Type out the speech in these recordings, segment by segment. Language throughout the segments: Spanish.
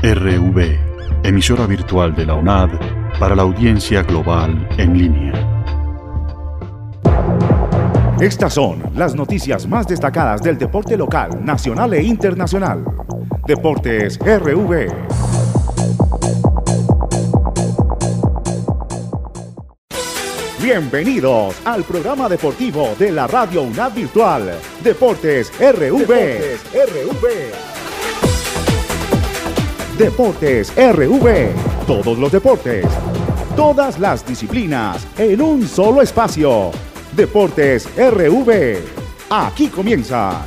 RV, emisora virtual de la UNAD para la audiencia global en línea. Estas son las noticias más destacadas del deporte local, nacional e internacional. Deportes RV. Bienvenidos al programa deportivo de la Radio UNAD Virtual, Deportes RV. Deportes RV. Todos los deportes, todas las disciplinas en un solo espacio. Deportes RV. Aquí comienza.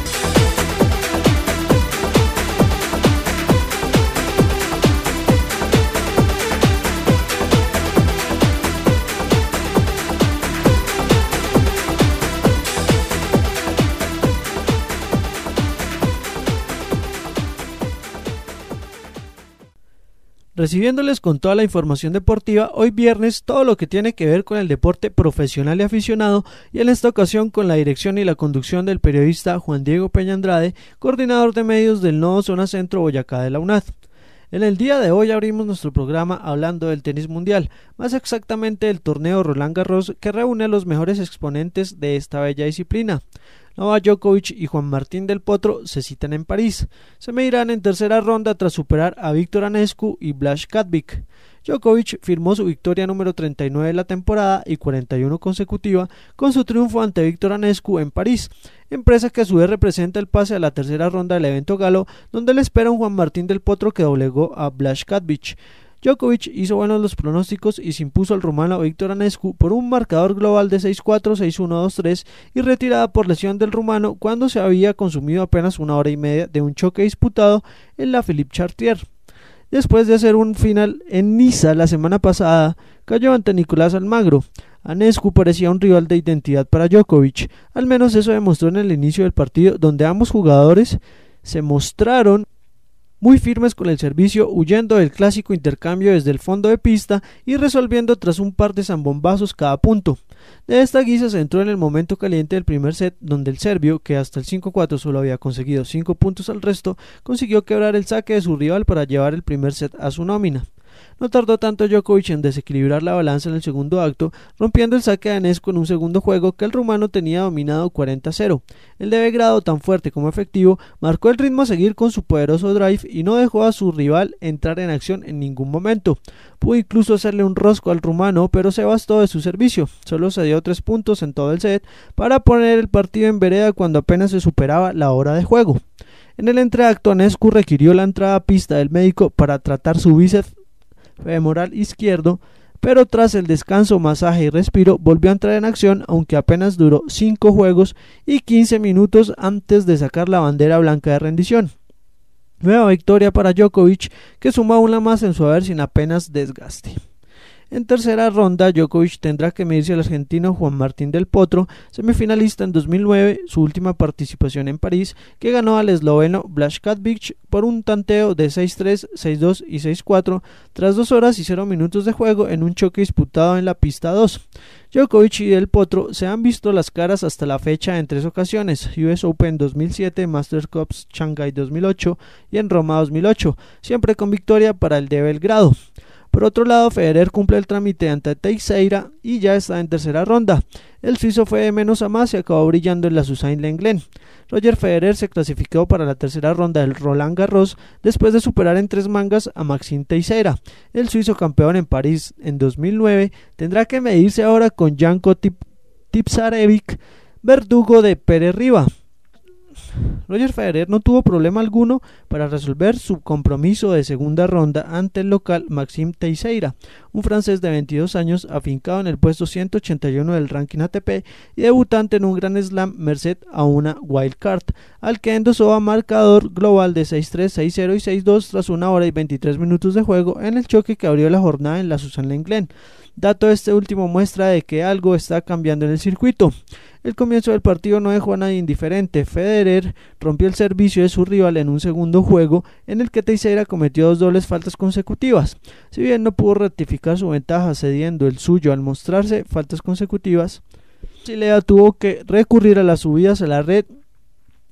Recibiéndoles con toda la información deportiva, hoy viernes todo lo que tiene que ver con el deporte profesional y aficionado, y en esta ocasión con la dirección y la conducción del periodista Juan Diego Peña Andrade, coordinador de medios del Nodo Zona Centro Boyacá de la UNAD. En el día de hoy abrimos nuestro programa hablando del tenis mundial, más exactamente del torneo Roland Garros, que reúne a los mejores exponentes de esta bella disciplina. Novak Djokovic y Juan Martín del Potro se citan en París. Se medirán en tercera ronda tras superar a Viktor Anescu y Blaž Kadvik. Djokovic firmó su victoria número 39 de la temporada y 41 consecutiva con su triunfo ante Viktor Anescu en París, empresa que a su vez representa el pase a la tercera ronda del evento galo, donde le espera un Juan Martín del Potro que doblegó a Blaž Kadvik. Djokovic hizo buenos los pronósticos y se impuso al rumano Viktor Anescu por un marcador global de 6-4, 6-1, 2-3 y retirada por lesión del rumano cuando se había consumido apenas una hora y media de un choque disputado en la Philippe Chartier. Después de hacer un final en Niza la semana pasada, cayó ante Nicolás Almagro. Anescu parecía un rival de identidad para Djokovic, al menos eso demostró en el inicio del partido, donde ambos jugadores se mostraron muy firmes con el servicio, huyendo del clásico intercambio desde el fondo de pista y resolviendo tras un par de zambombazos cada punto. De esta guisa se entró en el momento caliente del primer set, donde el serbio, que hasta el 5-4 solo había conseguido 5 puntos al resto, consiguió quebrar el saque de su rival para llevar el primer set a su nómina. No tardó tanto Djokovic en desequilibrar la balanza en el segundo acto, rompiendo el saque de Anescu en un segundo juego que el rumano tenía dominado 40-0. El de Belgrado, tan fuerte como efectivo, marcó el ritmo a seguir con su poderoso drive y no dejó a su rival entrar en acción en ningún momento. Pudo incluso hacerle un rosco al rumano, pero se bastó de su servicio. Solo se dio 3 puntos en todo el set para poner el partido en vereda cuando apenas se superaba la hora de juego. En el entreacto, Anescu requirió la entrada a pista del médico para tratar su bíceps femoral izquierdo, pero tras el descanso, masaje y respiro volvió a entrar en acción, aunque apenas duró 5 juegos y 15 minutos antes de sacar la bandera blanca de rendición. Nueva victoria para Djokovic, que suma una más en su haber sin apenas desgaste. En tercera ronda, Djokovic tendrá que medirse al argentino Juan Martín del Potro, semifinalista en 2009, su última participación en París, que ganó al esloveno Blaž Kadvik por un tanteo de 6-3, 6-2 y 6-4 tras 2 horas y 0 minutos de juego en un choque disputado en la pista 2. Djokovic y del Potro se han visto las caras hasta la fecha en 3 ocasiones: US Open 2007, Masters Cups Shanghai 2008 y en Roma 2008, siempre con victoria para el de Belgrado. Por otro lado, Federer cumple el trámite ante Teixeira y ya está en tercera ronda. El suizo fue de menos a más y acabó brillando en la Suzanne Lenglen. Roger Federer se clasificó para la tercera ronda del Roland Garros después de superar en 3 mangas a Maxime Teixeira. El suizo, campeón en París en 2009, tendrá que medirse ahora con Janko Tipsarevic, verdugo de Pere Riba. Roger Federer no tuvo problema alguno para resolver su compromiso de segunda ronda ante el local Maxime Teixeira, un francés de 22 años afincado en el puesto 181 del ranking ATP y debutante en un Grand Slam merced a una wildcard, al que endosó a marcador global de 6-3, 6-0 y 6-2 tras 1 hora y 23 minutos de juego en el choque que abrió la jornada en la Suzanne Lenglen. Dato este último muestra de que algo está cambiando en el circuito. El comienzo del partido no dejó a nadie indiferente. Federer rompió el servicio de su rival en un segundo juego en el que Teixeira cometió 2 dobles faltas consecutivas. Si bien no pudo rectificar su ventaja cediendo el suyo al mostrarse faltas consecutivas, Chilea tuvo que recurrir a las subidas a la red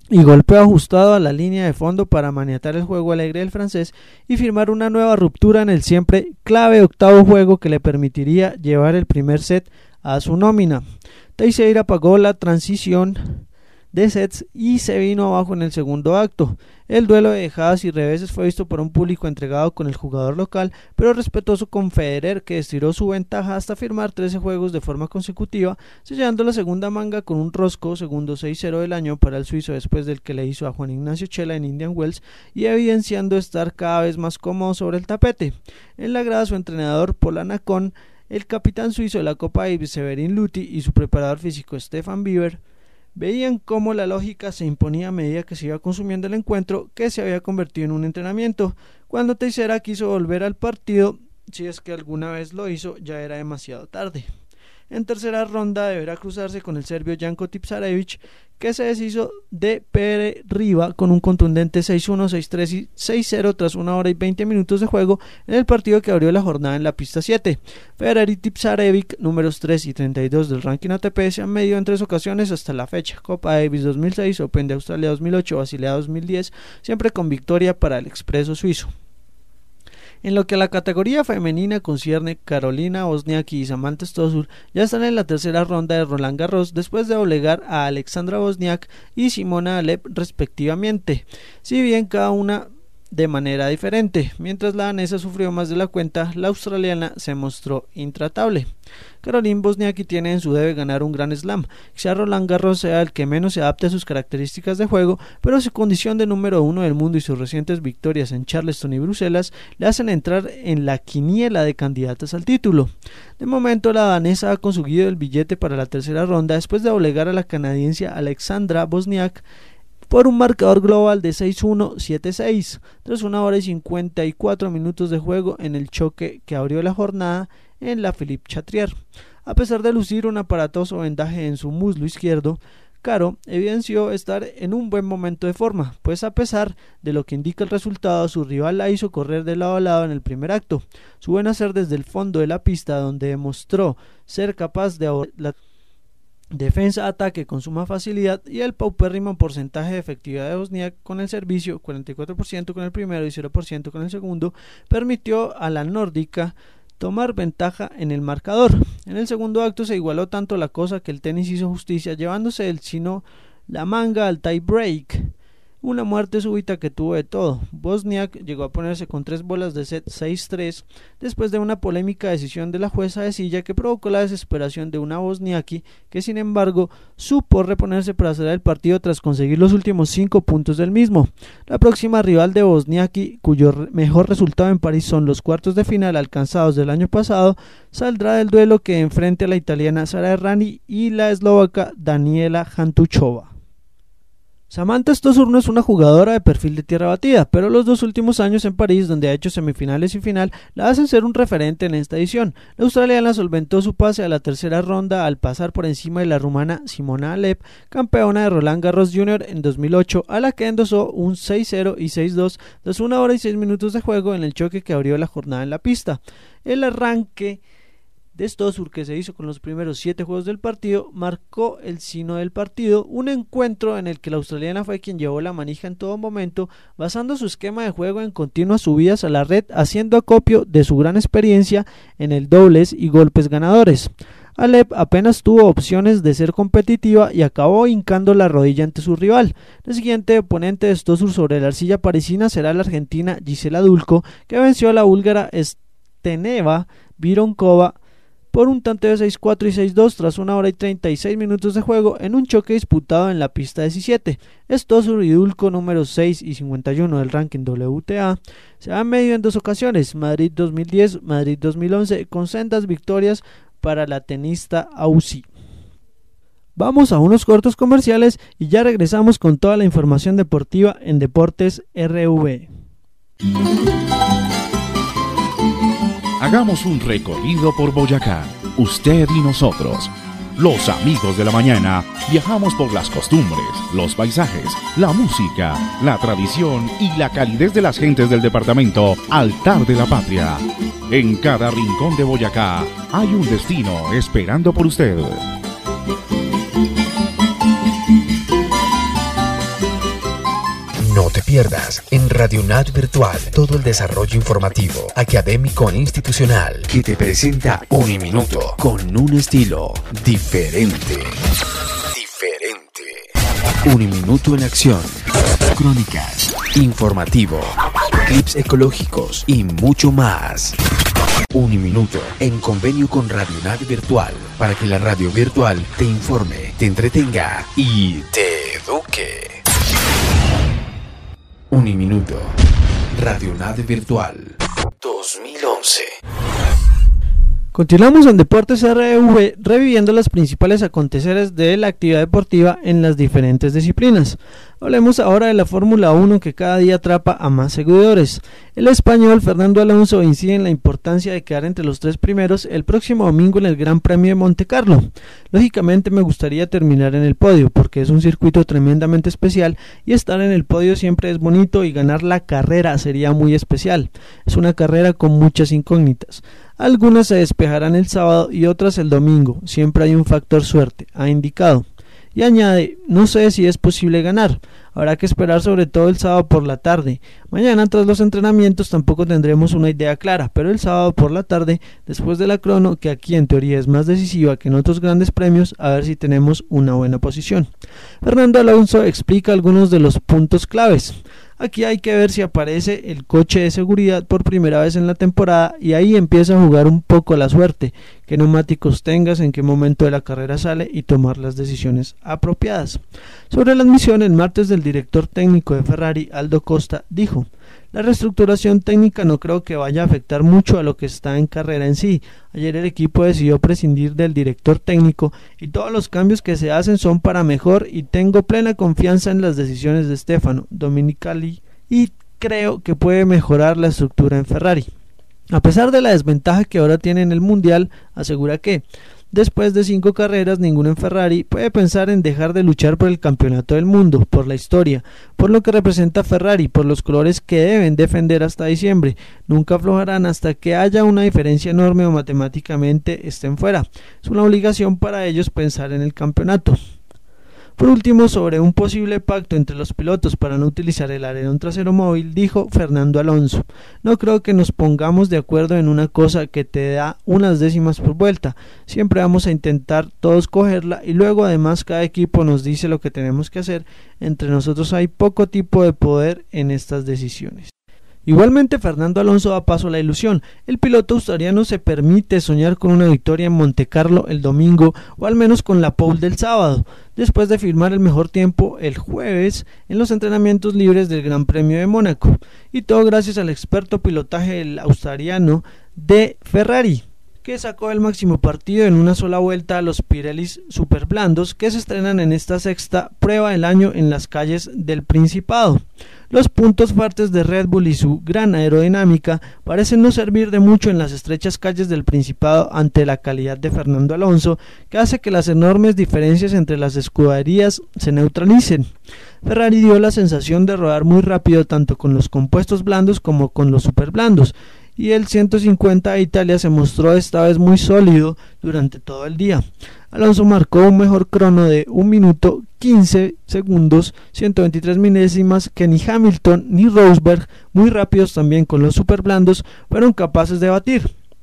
y golpeo ajustado a la línea de fondo para maniatar el juego alegre del francés y firmar una nueva ruptura en el siempre clave octavo juego que le permitiría llevar el primer set a su nómina. Teixeira pagó la transición de sets y se vino abajo en el segundo acto. El duelo de dejadas y reveses fue visto por un público entregado con el jugador local, pero respetuoso con Federer, que estiró su ventaja hasta firmar 13 juegos de forma consecutiva, sellando la segunda manga con un rosco segundo 6-0 del año para el suizo después del que le hizo a Juan Ignacio Chela en Indian Wells y evidenciando estar cada vez más cómodo sobre el tapete. En la grada su entrenador Paul Anacón, el capitán suizo de la Copa Davis Severin Luthi y su preparador físico Stefan Bieber veían cómo la lógica se imponía a medida que se iba consumiendo el encuentro, que se había convertido en un entrenamiento. Cuando Teixeira quiso volver al partido, si es que alguna vez lo hizo, ya era demasiado tarde. En tercera ronda deberá cruzarse con el serbio Janko Tipsarevic, que se deshizo de Pere Riba con un contundente 6-1, 6-3 y 6-0 tras 1 hora y 20 minutos de juego en el partido que abrió la jornada en la pista 7. Federer y Tipsarevic, números 3 y 32 del ranking ATP, se han medido en 3 ocasiones hasta la fecha: Copa Davis 2006, Open de Australia 2008, Basilea 2010, siempre con victoria para el expreso suizo. En lo que a la categoría femenina concierne, Carolina Wozniacki y Samantha Stosur ya están en la tercera ronda de Roland Garros después de doblegar a Alexandra Wozniak y Simona Halep respectivamente, si bien cada una de manera diferente. Mientras la danesa sufrió más de la cuenta, la australiana se mostró intratable. Caroline Wozniacki tiene en su debe ganar un Grand Slam. Quizá Roland Garros sea el que menos se adapte a sus características de juego, pero su condición de número 1 del mundo y sus recientes victorias en Charleston y Bruselas le hacen entrar en la quiniela de candidatas al título. De momento la danesa ha conseguido el billete para la tercera ronda después de doblegar a la canadiense Alexandra Wozniak por un marcador global de 6-1, 7-6, tras 1 hora y 54 minutos de juego en el choque que abrió la jornada en la Philippe Chatrier. A pesar de lucir un aparatoso vendaje en su muslo izquierdo, Caro evidenció estar en un buen momento de forma, pues a pesar de lo que indica el resultado, su rival la hizo correr de lado a lado en el primer acto. Su buen hacer desde el fondo de la pista, donde demostró ser capaz de abordar la defensa-ataque con suma facilidad, y el paupérrimo porcentaje de efectividad de Wozniak con el servicio, 44% con el primero y 0% con el segundo, permitió a la nórdica tomar ventaja en el marcador. En el segundo acto se igualó tanto la cosa que el tenis hizo justicia, llevándose el chino la manga al tie break. Una muerte súbita que tuvo de todo. Wozniak llegó a ponerse con 3 bolas de set 6-3 después de una polémica decisión de la jueza de silla que provocó la desesperación de una Wozniacki que sin embargo supo reponerse para cerrar el partido tras conseguir los últimos 5 puntos del mismo. La próxima rival de Wozniacki, cuyo mejor resultado en París son los cuartos de final alcanzados del año pasado, saldrá del duelo que enfrente a la italiana Sara Errani y la eslovaca Daniela Hantuchova. Samantha Stosur no es una jugadora de perfil de tierra batida, pero los 2 últimos años en París, donde ha hecho semifinales y final, la hacen ser un referente en esta edición. La australiana solventó su pase a la tercera ronda al pasar por encima de la rumana Simona Halep, campeona de Roland Garros Junior en 2008, a la que endosó un 6-0 y 6-2 tras 1 hora y 6 minutos de juego en el choque que abrió la jornada en la pista. El arranque de Stosur, que se hizo con los primeros 7 juegos del partido, marcó el sino del partido, un encuentro en el que la australiana fue quien llevó la manija en todo momento, basando su esquema de juego en continuas subidas a la red, haciendo acopio de su gran experiencia en el dobles y golpes ganadores. Halep apenas tuvo opciones de ser competitiva y acabó hincando la rodilla ante su rival. El siguiente oponente de Stosur sobre la arcilla parisina será la argentina Gisela Dulko, que venció a la búlgara Steneva Vironkova por un tanteo de 6-4 y 6-2 tras 1 hora y 36 minutos de juego en un choque disputado en la pista 17. Stosur y Dulko, números 6 y 51 del ranking WTA, se han medido en 2 ocasiones, Madrid 2010, Madrid 2011, con sendas victorias para la tenista Aussie. Vamos a unos cortos comerciales y ya regresamos con toda la información deportiva en Deportes RV. Hagamos un recorrido por Boyacá, usted y nosotros. Los amigos de la mañana viajamos por las costumbres, los paisajes, la música, la tradición y la calidez de las gentes del departamento Altar de la Patria. En cada rincón de Boyacá hay un destino esperando por usted. No te pierdas en Radio UNAD Virtual todo el desarrollo informativo, académico e institucional que te presenta Uniminuto con un estilo diferente. Uniminuto en acción, crónicas, informativo, clips ecológicos y mucho más. Uniminuto en convenio con Radio UNAD Virtual para que la radio virtual te informe, te entretenga y te eduque. Uniminuto, Radio UNAD Virtual 2011. Continuamos en Deportes RV reviviendo los principales aconteceres de la actividad deportiva en las diferentes disciplinas. Hablemos ahora de la Fórmula 1 que cada día atrapa a más seguidores. El español Fernando Alonso incide en la importancia de quedar entre los 3 primeros el próximo domingo en el Gran Premio de Montecarlo. Lógicamente me gustaría terminar en el podio porque es un circuito tremendamente especial y estar en el podio siempre es bonito y ganar la carrera sería muy especial. Es una carrera con muchas incógnitas. Algunas se despejarán el sábado y otras el domingo. Siempre hay un factor suerte, ha indicado. Y añade, no sé si es posible ganar. Habrá que esperar sobre todo el sábado por la tarde. Mañana tras los entrenamientos tampoco tendremos una idea clara, pero el sábado por la tarde, después de la crono, que aquí en teoría es más decisiva que en otros grandes premios, a ver si tenemos una buena posición. Fernando Alonso explica algunos de los puntos claves. Aquí hay que ver si aparece el coche de seguridad por primera vez en la temporada y ahí empieza a jugar un poco la suerte, qué neumáticos tengas, en qué momento de la carrera sale y tomar las decisiones apropiadas. Sobre la admisión el martes del director técnico de Ferrari, Aldo Costa, dijo: la reestructuración técnica no creo que vaya a afectar mucho a lo que está en carrera en sí. Ayer el equipo decidió prescindir del director técnico y todos los cambios que se hacen son para mejor y tengo plena confianza en las decisiones de Stefano Domenicali y creo que puede mejorar la estructura en Ferrari. A pesar de la desventaja que ahora tiene en el Mundial, asegura que después de 5 carreras, ninguno en Ferrari puede pensar en dejar de luchar por el campeonato del mundo, por la historia, por lo que representa Ferrari, por los colores que deben defender hasta diciembre. Nunca aflojarán hasta que haya una diferencia enorme o matemáticamente estén fuera. Es una obligación para ellos pensar en el campeonato. Por último, sobre un posible pacto entre los pilotos para no utilizar el alerón trasero móvil, dijo Fernando Alonso: no creo que nos pongamos de acuerdo en una cosa que te da unas décimas por vuelta, siempre vamos a intentar todos cogerla y luego además cada equipo nos dice lo que tenemos que hacer, entre nosotros hay poco tipo de poder en estas decisiones. Igualmente Fernando Alonso da paso a la ilusión. El piloto australiano se permite soñar con una victoria en Montecarlo el domingo o al menos con la pole del sábado, después de firmar el mejor tiempo el jueves en los entrenamientos libres del Gran Premio de Mónaco, y todo gracias al experto pilotaje del australiano de Ferrari, que sacó el máximo partido en una sola vuelta a los Pirellis super blandos que se estrenan en esta 6ª prueba del año en las calles del Principado. Los puntos fuertes de Red Bull y su gran aerodinámica parecen no servir de mucho en las estrechas calles del Principado ante la calidad de Fernando Alonso, que hace que las enormes diferencias entre las escuderías se neutralicen. Ferrari dio la sensación de rodar muy rápido tanto con los compuestos blandos como con los super blandos, y el 150 de Italia se mostró esta vez muy sólido durante todo el día. Alonso marcó un mejor crono de 1 minuto 15 segundos 123 milésimas que ni Hamilton ni Rosberg, muy rápidos también con los super blandos, fueron capaces de batir.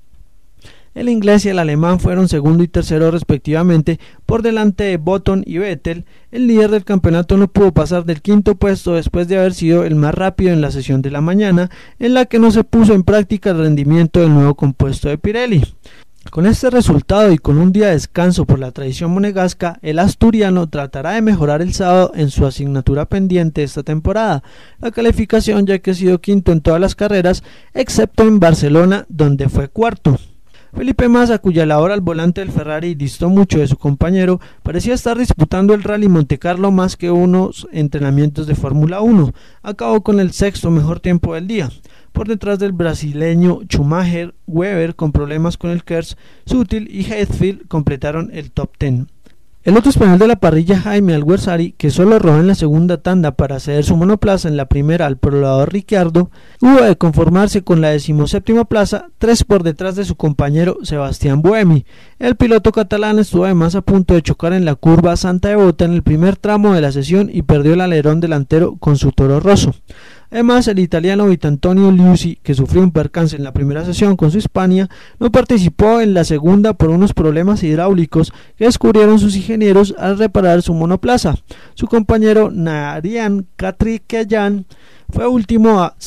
El inglés y el alemán fueron segundo y tercero respectivamente, por delante de Button y Vettel. El líder del campeonato no pudo pasar del 5º puesto después de haber sido el más rápido en la sesión de la mañana, en la que no se puso en práctica el rendimiento del nuevo compuesto de Pirelli. Con este resultado y con un día de descanso por la tradición monegasca, el asturiano tratará de mejorar el sábado en su asignatura pendiente esta temporada, la calificación, ya que ha sido quinto en todas las carreras, excepto en Barcelona, donde fue cuarto. Felipe Massa, cuya labor al volante del Ferrari distó mucho de su compañero, parecía estar disputando el Rally Montecarlo más que unos entrenamientos de Fórmula 1. Acabó con el 6º mejor tiempo del día. Por detrás del brasileño Schumacher, Webber con problemas con el KERS, Sutil y Heathfield completaron el top 10. El otro español de la parrilla, Jaime Alguersuari, que solo rodó en la segunda tanda para ceder su monoplaza en la primera al probador Ricciardo, hubo de conformarse con la 17ª plaza, 3 por detrás de su compañero Sebastián Buemi. El piloto catalán estuvo además a punto de chocar en la curva Santa Devota en el primer tramo de la sesión y perdió el alerón delantero con su Toro Rosso. Además, el italiano Vitantonio Liuzzi, que sufrió un percance en la primera sesión con su Hispania, no participó en la segunda por unos problemas hidráulicos que descubrieron sus ingenieros al reparar su monoplaza. Su compañero Narian Katrikayan fue último a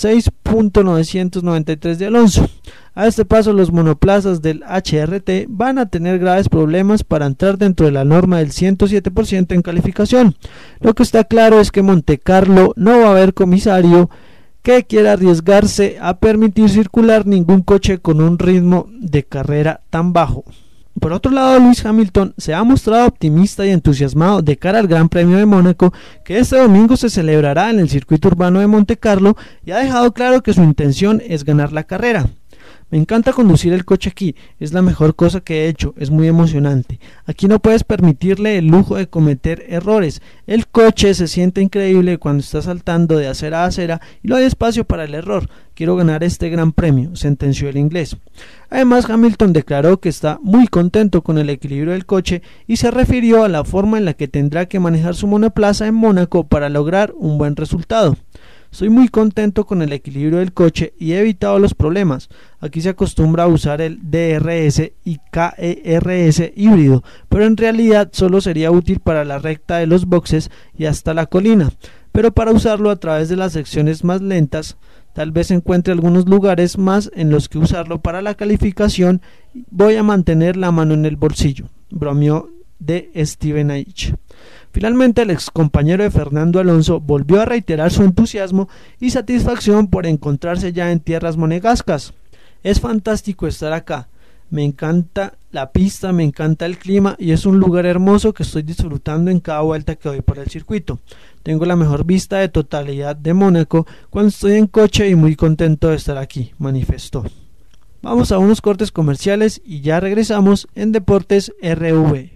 6.993 de Alonso. A este paso, los monoplazas del HRT van a tener graves problemas para entrar dentro de la norma del 107% en calificación. Lo que está claro es que Montecarlo no va a haber comisario que quiera arriesgarse a permitir circular ningún coche con un ritmo de carrera tan bajo. Por otro lado, Lewis Hamilton se ha mostrado optimista y entusiasmado de cara al Gran Premio de Mónaco, que este domingo se celebrará en el circuito urbano de Montecarlo, y ha dejado claro que su intención es ganar la carrera. Me encanta conducir el coche aquí, es la mejor cosa que he hecho, es muy emocionante. Aquí no puedes permitirle el lujo de cometer errores. El coche se siente increíble cuando está saltando de acera a acera y no hay espacio para el error. Quiero ganar este gran premio, sentenció el inglés. Además, Hamilton declaró que está muy contento con el equilibrio del coche y se refirió a la forma en la que tendrá que manejar su monoplaza en Mónaco para lograr un buen resultado. Estoy muy contento con el equilibrio del coche y he evitado los problemas. Aquí se acostumbra a usar el DRS y KERS híbrido, pero en realidad solo sería útil para la recta de los boxes y hasta la colina, pero para usarlo a través de las secciones más lentas, tal vez encuentre algunos lugares más en los que usarlo para la calificación. Voy a mantener la mano en el bolsillo, bromeó de Steven H. Finalmente, el ex compañero de Fernando Alonso volvió a reiterar su entusiasmo y satisfacción por encontrarse ya en tierras monegascas. Es fantástico estar acá, me encanta la pista, me encanta el clima y es un lugar hermoso que estoy disfrutando en cada vuelta que doy por el circuito. Tengo la mejor vista de totalidad de Mónaco cuando estoy en coche y muy contento de estar aquí, manifestó. Vamos a unos cortes comerciales y ya regresamos en Deportes RV.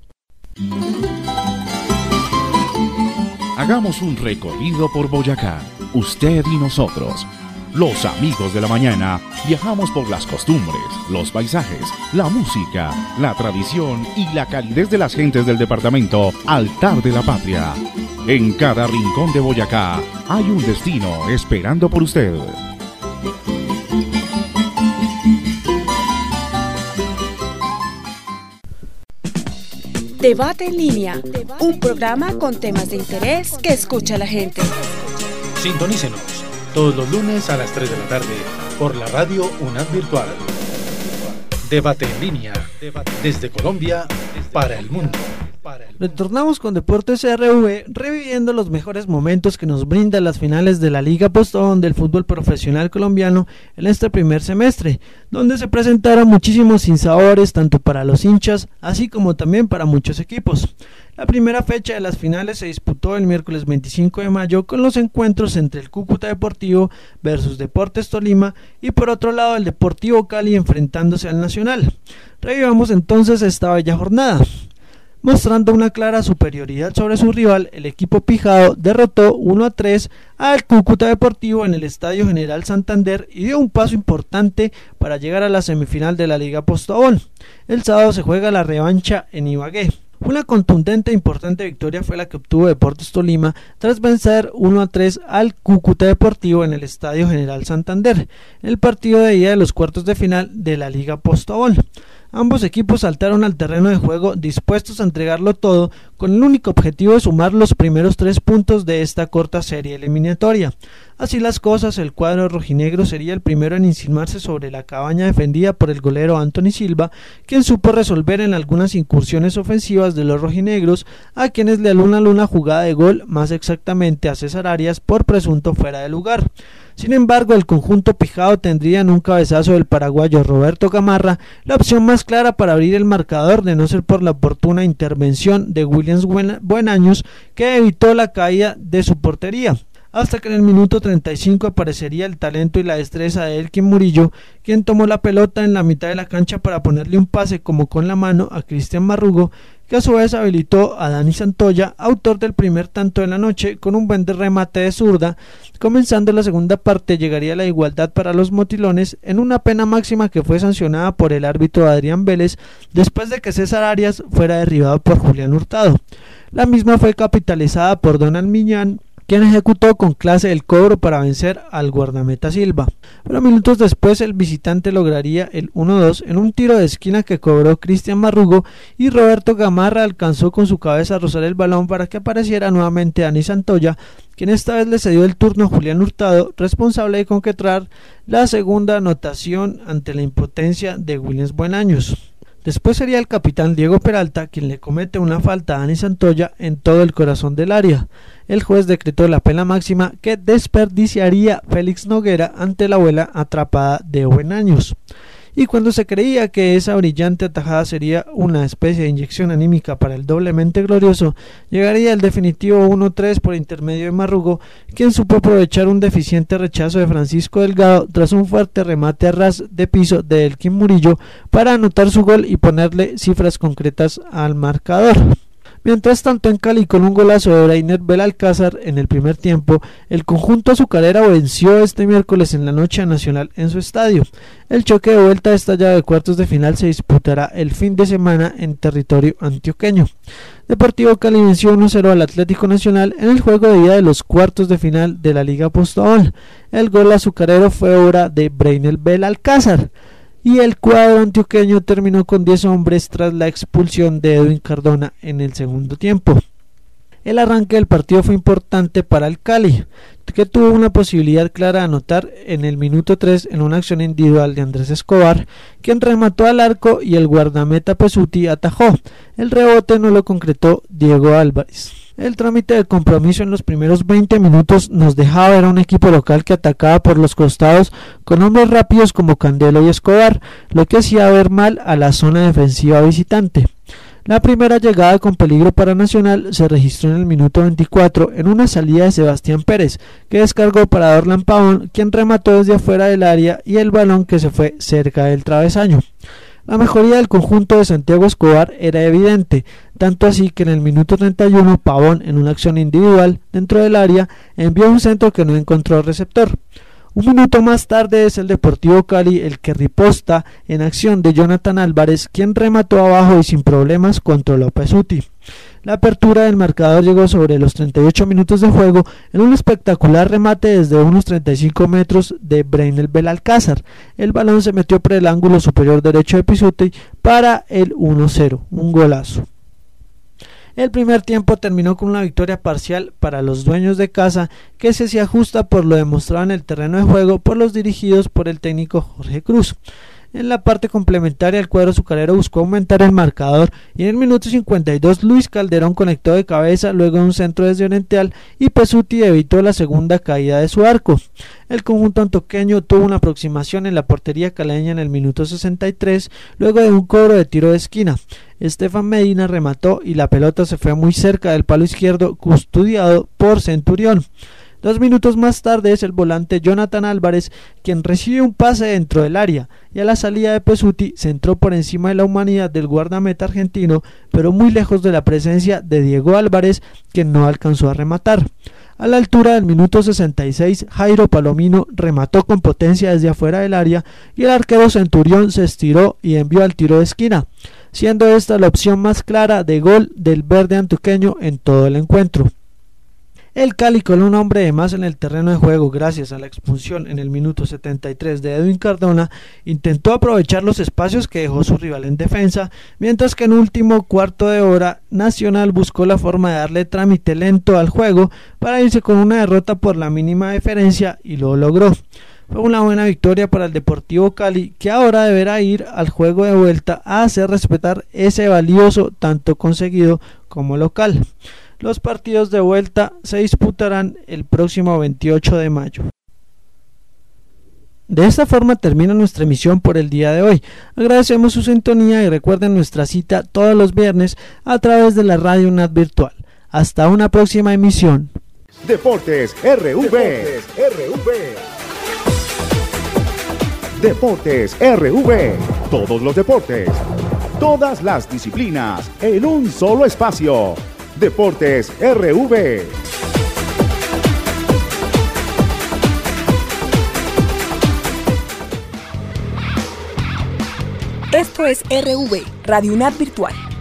Hagamos un recorrido por Boyacá, usted y nosotros. Los amigos de la mañana viajamos por las costumbres, los paisajes, la música, la tradición y la calidez de las gentes del departamento Altar de la Patria. En cada rincón de Boyacá hay un destino esperando por usted. Debate en línea, un programa con temas de interés que escucha la gente. Sintonícenos todos los lunes a las 3 de la tarde por la radio UNAD Virtual. Debate en línea, desde Colombia para el mundo. Retornamos con Deportes RV, reviviendo los mejores momentos que nos brindan las finales de la Liga Postobón del fútbol profesional colombiano en este primer semestre, donde se presentaron muchísimos sinsabores tanto para los hinchas, así como también para muchos equipos. La primera fecha de las finales se disputó el miércoles 25 de mayo con los encuentros entre el Cúcuta Deportivo versus Deportes Tolima y por otro lado el Deportivo Cali enfrentándose al Nacional. Revivamos entonces esta bella jornada. Mostrando una clara superioridad sobre su rival, el equipo pijado derrotó 1-3 al Cúcuta Deportivo en el Estadio General Santander y dio un paso importante para llegar a la semifinal de la Liga Postobón. El sábado se juega la revancha en Ibagué. Una contundente e importante victoria fue la que obtuvo Deportes Tolima tras vencer 1-3 al Cúcuta Deportivo en el Estadio General Santander, en el partido de ida de los cuartos de final de la Liga Postobón. Ambos equipos saltaron al terreno de juego dispuestos a entregarlo todo con el único objetivo de sumar los primeros 3 puntos de esta corta serie eliminatoria. Así las cosas, el cuadro rojinegro sería el primero en insinuarse sobre la cabaña defendida por el golero Anthony Silva, quien supo resolver en algunas incursiones ofensivas de los rojinegros, a quienes le anuló una jugada de gol, más exactamente a César Arias, por presunto fuera de lugar. Sin embargo, el conjunto pijado tendría en un cabezazo del paraguayo Roberto Gamarra la opción más clara para abrir el marcador, de no ser por la oportuna intervención de Williams Buenaños, que evitó la caída de su portería, hasta que en el minuto 35 aparecería el talento y la destreza de Elkin Murillo, quien tomó la pelota en la mitad de la cancha para ponerle un pase como con la mano a Cristian Marrugo, que a su vez habilitó a Dani Santoya, autor del primer tanto de la noche, con un buen remate de zurda. Comenzando la segunda parte llegaría la igualdad para los motilones en una pena máxima que fue sancionada por el árbitro Adrián Vélez después de que César Arias fuera derribado por Julián Hurtado. La misma fue capitalizada por Donald Miñán, quien ejecutó con clase el cobro para vencer al guardameta Silva. Pero minutos después el visitante lograría el 1-2 en un tiro de esquina que cobró Cristian Marrugo, y Roberto Gamarra alcanzó con su cabeza a rozar el balón para que apareciera nuevamente Dani Santoya, quien esta vez le cedió el turno a Julián Hurtado, responsable de concretar la segunda anotación ante la impotencia de Williams Buenaños. Después sería el capitán Diego Peralta quien le comete una falta a Dani Santoya en todo el corazón del área. El juez decretó la pena máxima que desperdiciaría Félix Noguera ante la bola atrapada de Buenaños. Y cuando se creía que esa brillante atajada sería una especie de inyección anímica para el doblemente glorioso, llegaría el definitivo 1-3 por intermedio de Marrugo, quien supo aprovechar un deficiente rechazo de Francisco Delgado tras un fuerte remate a ras de piso de Elkin Murillo para anotar su gol y ponerle cifras concretas al marcador. Mientras tanto, en Cali, con un golazo de Breiner Belalcázar en el primer tiempo, el conjunto azucarero venció este miércoles en la noche a Nacional en su estadio. El choque de vuelta de esta llave de cuartos de final se disputará el fin de semana en territorio antioqueño. Deportivo Cali venció 1-0 al Atlético Nacional en el juego de ida de los cuartos de final de la Liga Postobón. El gol azucarero fue obra de Breiner Belalcázar, y el cuadro antioqueño terminó con 10 hombres tras la expulsión de Edwin Cardona en el segundo tiempo. El arranque del partido fue importante para el Cali, que tuvo una posibilidad clara de anotar en el minuto 3 en una acción individual de Andrés Escobar, quien remató al arco y el guardameta Pesuti atajó. El rebote no lo concretó Diego Álvarez. El trámite del compromiso en los primeros 20 minutos nos dejaba ver a un equipo local que atacaba por los costados con hombres rápidos como Candelo y Escobar, lo que hacía ver mal a la zona defensiva visitante. La primera llegada con peligro para Nacional se registró en el minuto 24 en una salida de Sebastián Pérez, que descargó para Dorlan Pavón, quien remató desde afuera del área y el balón que se fue cerca del travesaño. La mejoría del conjunto de Santiago Escobar era evidente, tanto así que en el minuto 31 Pavón, en una acción individual dentro del área, envió un centro que no encontró receptor. Un minuto más tarde es el Deportivo Cali el que riposta en acción de Jonathan Álvarez, quien remató abajo y sin problemas controló Pesuti. La apertura del marcador llegó sobre los 38 minutos de juego en un espectacular remate desde unos 35 metros de Breiner Belalcázar. El balón se metió por el ángulo superior derecho de Pesuti para el 1-0, un golazo. El primer tiempo terminó con una victoria parcial para los dueños de casa, que se ajusta por lo demostrado en el terreno de juego por los dirigidos por el técnico Jorge Cruz. En la parte complementaria, el cuadro azucarero buscó aumentar el marcador y en el minuto 52 Luis Calderón conectó de cabeza luego de un centro desde Oriental y Pesuti evitó la segunda caída de su arco. El conjunto antioqueño tuvo una aproximación en la portería caleña en el minuto 63 luego de un cobro de tiro de esquina. Estefan Medina remató y la pelota se fue muy cerca del palo izquierdo custodiado por Centurión. 2 minutos más tarde es el volante Jonathan Álvarez quien recibe un pase dentro del área y a la salida de Pesuti se entró por encima de la humanidad del guardameta argentino, pero muy lejos de la presencia de Diego Álvarez, quien no alcanzó a rematar. A la altura del minuto 66, Jairo Palomino remató con potencia desde afuera del área y el arquero Centurión se estiró y envió al tiro de esquina, siendo esta la opción más clara de gol del verde antioqueño en todo el encuentro. El Cali, con un hombre de más en el terreno de juego gracias a la expulsión en el minuto 73 de Edwin Cardona, intentó aprovechar los espacios que dejó su rival en defensa, mientras que en último cuarto de hora Nacional buscó la forma de darle trámite lento al juego para irse con una derrota por la mínima diferencia y lo logró. Fue una buena victoria para el Deportivo Cali, que ahora deberá ir al juego de vuelta a hacer respetar ese valioso tanto conseguido como local. Los partidos de vuelta se disputarán el próximo 28 de mayo. De esta forma termina nuestra emisión por el día de hoy. Agradecemos su sintonía y recuerden nuestra cita todos los viernes a través de la Radio UNAD Virtual. Hasta una próxima emisión. Deportes RV. Deportes RV. Todos los deportes Todas las disciplinas en un solo espacio. Deportes RV. Esto es RV, Radio UNAD Virtual.